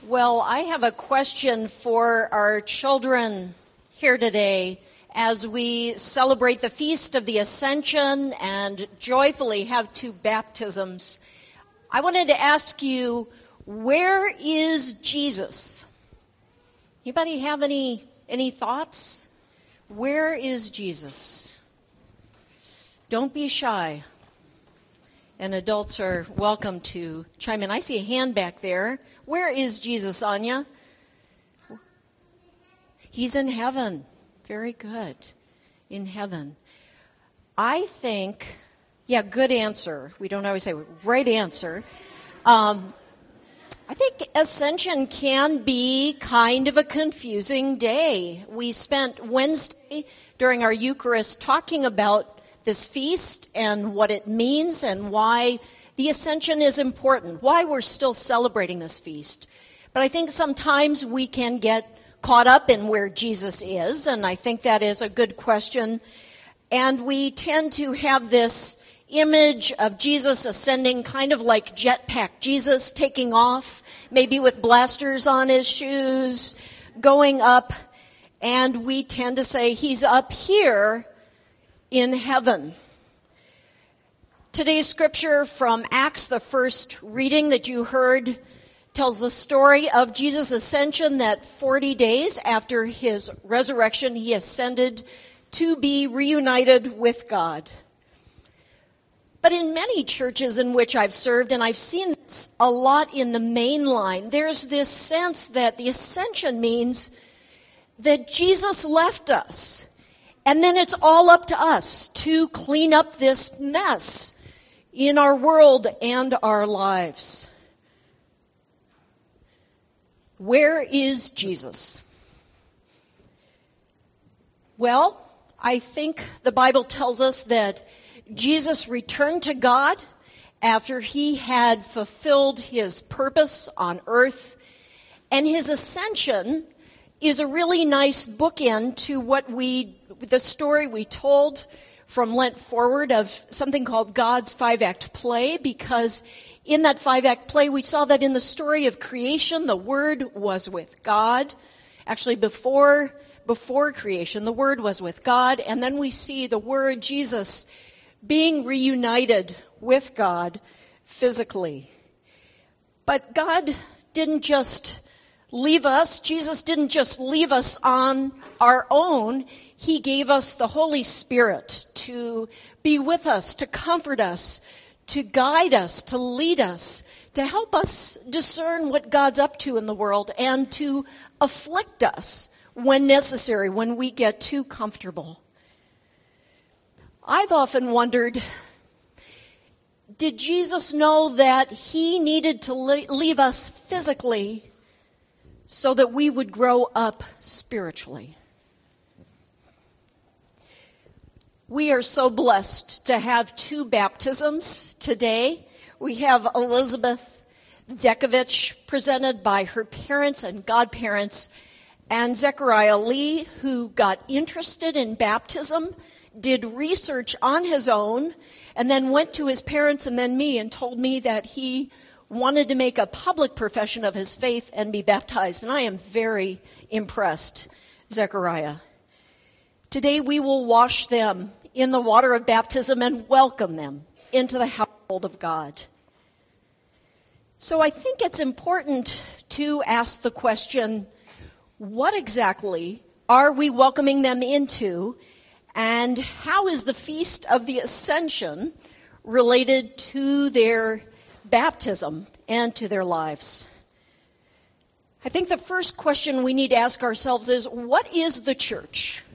Well, I have a question for our children here today as we celebrate the Feast of the Ascension and joyfully have two baptisms. I wanted to ask you, where is Jesus? Anybody have any thoughts? Where is Jesus? Don't be shy. And adults are welcome to chime in. I see a hand back there. Where is Jesus, Anya? He's in heaven. Very good. In heaven. I think, good answer. We don't always say right answer. I think Ascension can be kind of a confusing day. We spent Wednesday during our Eucharist talking about this feast and what it means and why the Ascension is important, why we're still celebrating this feast. But I think sometimes we can get caught up in where Jesus is, and I think that is a good question. And we tend to have this image of Jesus ascending kind of like jetpack Jesus, taking off, maybe with blasters on his shoes, going up, and we tend to say he's up here in heaven. Today's scripture from Acts, the first reading that you heard, tells the story of Jesus' ascension, that 40 days after his resurrection, he ascended to be reunited with God. But in many churches in which I've served, and I've seen this a lot in the main line, there's this sense that the ascension means that Jesus left us. And then it's all up to us to clean up this mess in our world and our lives. Where is Jesus? Well, I think the Bible tells us that Jesus returned to God after he had fulfilled his purpose on earth, and his ascension is a really nice bookend to the story we told from Lent forward of something called God's 5-act play, because in that 5-act play we saw that in the story of creation the Word was with God. Actually, before creation, the Word was with God, and then we see the Word, Jesus, being reunited with God physically. But God didn't just leave us. Jesus didn't just leave us on our own. He gave us the Holy Spirit to be with us, to comfort us, to guide us, to lead us, to help us discern what God's up to in the world, and to afflict us when necessary, when we get too comfortable. I've often wondered, did Jesus know that he needed to leave us physically so that we would grow up spiritually? We are so blessed to have two baptisms today. We have Elizabeth Dekovich, presented by her parents and godparents, and Zechariah Lee, who got interested in baptism, did research on his own, and then went to his parents and then me and told me that he wanted to make a public profession of his faith and be baptized. And I am very impressed, Zechariah. Today we will wash them in the water of baptism and welcome them into the household of God. So I think it's important to ask the question, what exactly are we welcoming them into, and how is the Feast of the Ascension related to their baptism and to their lives? I think the first question we need to ask ourselves is, what is the church?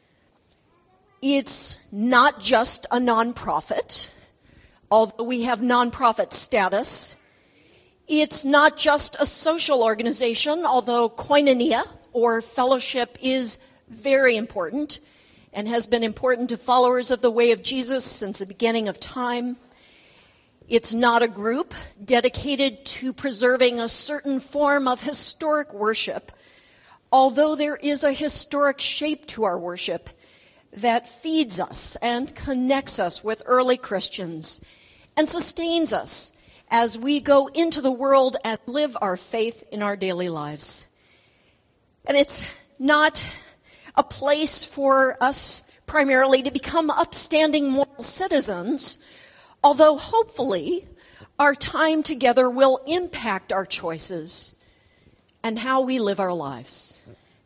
It's not just a nonprofit, although we have nonprofit status. It's not just a social organization, although koinonia, or fellowship, is very important and has been important to followers of the way of Jesus since the beginning of time. It's not a group dedicated to preserving a certain form of historic worship, although there is a historic shape to our worship that feeds us and connects us with early Christians and sustains us as we go into the world and live our faith in our daily lives. And it's not a place for us primarily to become upstanding moral citizens, although hopefully our time together will impact our choices and how we live our lives.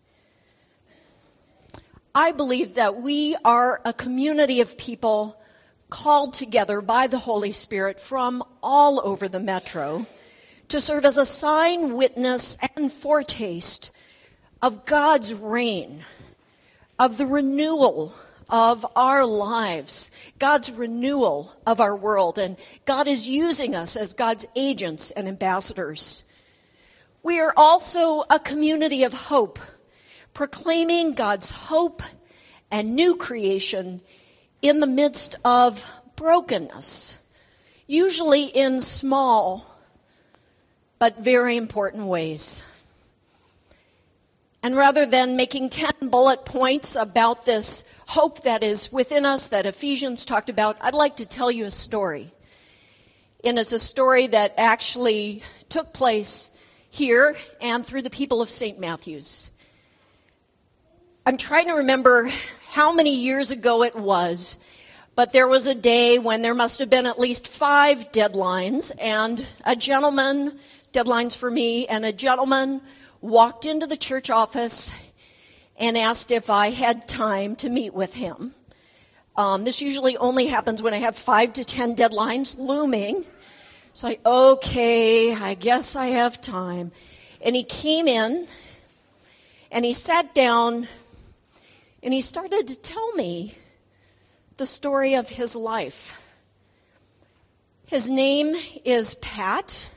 I believe that we are a community of people called together by the Holy Spirit from all over the metro to serve as a sign, witness, and foretaste of God's reign, of the renewal of our lives, God's renewal of our world, and God is using us as God's agents and ambassadors. We are also a community of hope, proclaiming God's hope and new creation in the midst of brokenness, usually in small but very important ways. And rather than making 10 bullet points about this hope that is within us that Ephesians talked about, I'd like to tell you a story. And it's a story that actually took place here and through the people of St. Matthew's. I'm trying to remember how many years ago it was, but there was a day when there must have been at least 5 deadlines, and a gentleman, deadlines for me, and a gentleman walked into the church office and asked if I had time to meet with him. This usually only happens when I have 5 to 10 deadlines looming. So I guess I have time. And he came in, and he sat down, and he started to tell me the story of his life. His name is Pat.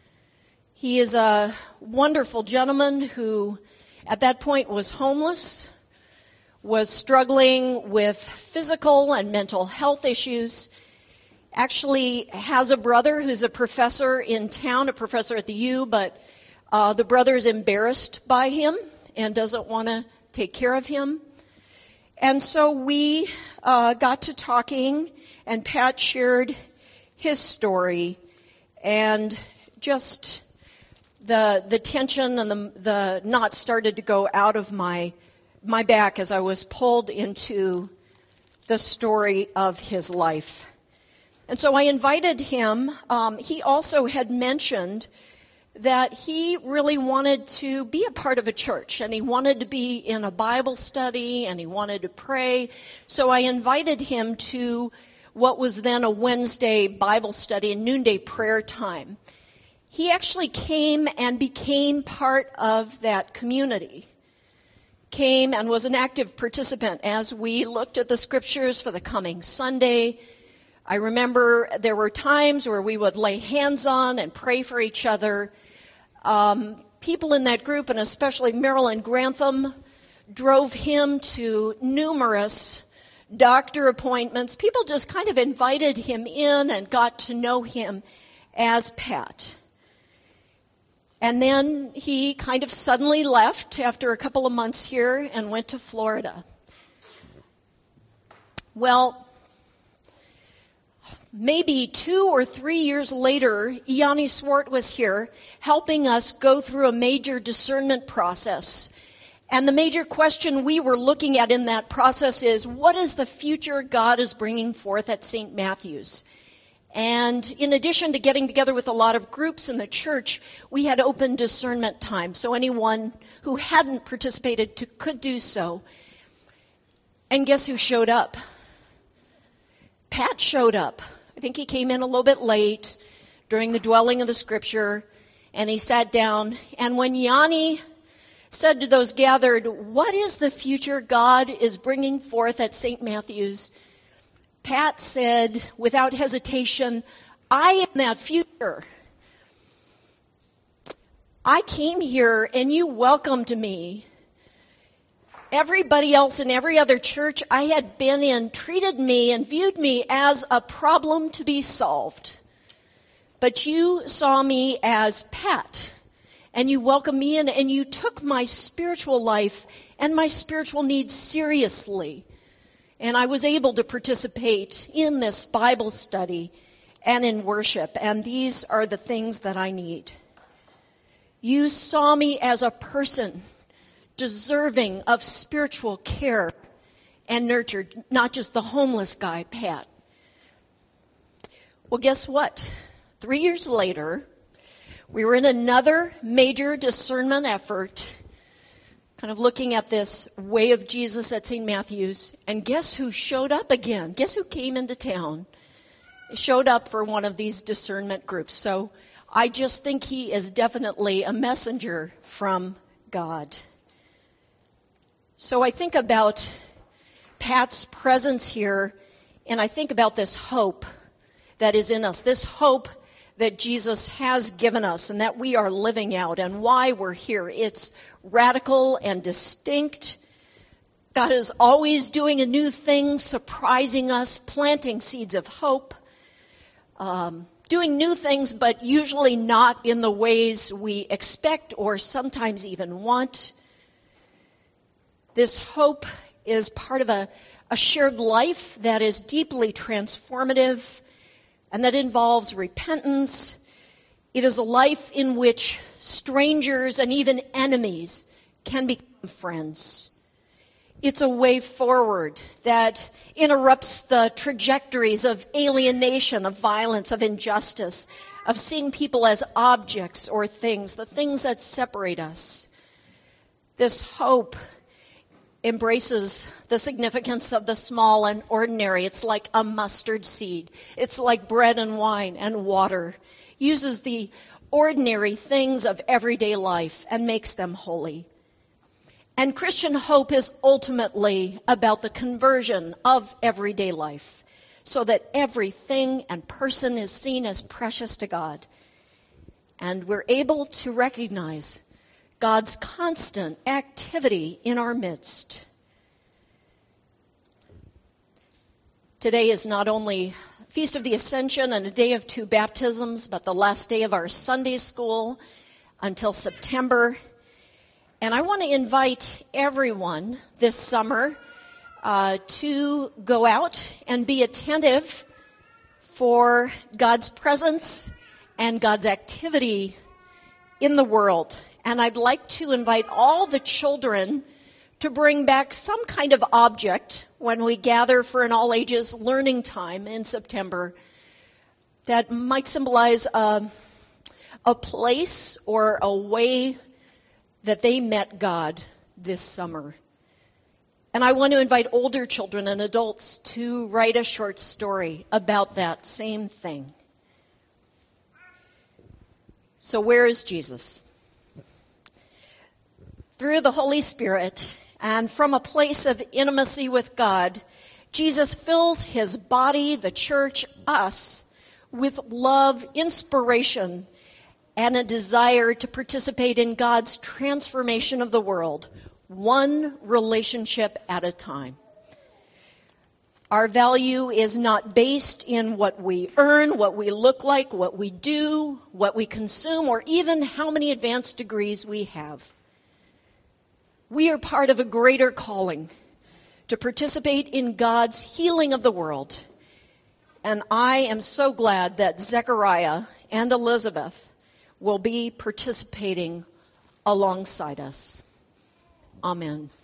He is a wonderful gentleman who, at that point, was homeless, was struggling with physical and mental health issues, actually has a brother who's a professor in town, a professor at the U, but the brother is embarrassed by him and doesn't want to take care of him. And so we got to talking, and Pat shared his story, and just the tension and the knot started to go out of my back as I was pulled into the story of his life. And so I invited him. He also had mentioned that he really wanted to be a part of a church, and he wanted to be in a Bible study, and he wanted to pray. So I invited him to what was then a Wednesday Bible study and noonday prayer time. He actually came and became part of that community, came and was an active participant as we looked at the scriptures for the coming Sunday. I remember there were times where we would lay hands on and pray for each other. People in that group, and especially Marilyn Grantham, drove him to numerous doctor appointments. People just kind of invited him in and got to know him as Pat. And then he kind of suddenly left after a couple of months here and went to Florida. Well, maybe 2 or 3 years later, Yanni Swart was here helping us go through a major discernment process. And the major question we were looking at in that process is, what is the future God is bringing forth at St. Matthew's? And in addition to getting together with a lot of groups in the church, we had open discernment time. So anyone who hadn't participated could do so. And guess who showed up? Pat showed up. I think he came in a little bit late during the dwelling of the scripture, and he sat down. And when Yanni said to those gathered, what is the future God is bringing forth at St. Matthew's? Pat said, without hesitation, I am that future. I came here and you welcomed me. Everybody else in every other church I had been in treated me and viewed me as a problem to be solved. But you saw me as Pat, and you welcomed me in, and you took my spiritual life and my spiritual needs seriously. And I was able to participate in this Bible study and in worship, and these are the things that I need. You saw me as a person deserving of spiritual care and nurture, not just the homeless guy, Pat. Well, guess what? 3 years later, we were in another major discernment effort, kind of looking at this way of Jesus at St. Matthew's, and guess who showed up again? Guess who came into town? He showed up for one of these discernment groups. So I just think he is definitely a messenger from God. So I think about Pat's presence here, and I think about this hope that is in us, this hope that Jesus has given us and that we are living out, and why we're here. It's radical and distinct. God is always doing a new thing, surprising us, planting seeds of hope, doing new things, but usually not in the ways we expect or sometimes even want. This hope is part of a shared life that is deeply transformative and that involves repentance. It is a life in which strangers and even enemies can become friends. It's a way forward that interrupts the trajectories of alienation, of violence, of injustice, of seeing people as objects or things, the things that separate us. This hope embraces the significance of the small and ordinary. It's like a mustard seed. It's like bread and wine and water. Uses the ordinary things of everyday life and makes them holy. And Christian hope is ultimately about the conversion of everyday life, so that everything and person is seen as precious to God. And we're able to recognize God's constant activity in our midst. Today is not only Feast of the Ascension and a day of 2 baptisms, but the last day of our Sunday school until September. And I want to invite everyone this summer to go out and be attentive for God's presence and God's activity in the world. And I'd like to invite all the children to bring back some kind of object when we gather for an all-ages learning time in September that might symbolize a place or a way that they met God this summer. And I want to invite older children and adults to write a short story about that same thing. So where is Jesus? Through the Holy Spirit and from a place of intimacy with God, Jesus fills his body, the church, us, with love, inspiration, and a desire to participate in God's transformation of the world, one relationship at a time. Our value is not based in what we earn, what we look like, what we do, what we consume, or even how many advanced degrees we have. We are part of a greater calling to participate in God's healing of the world. And I am so glad that Zechariah and Elizabeth will be participating alongside us. Amen.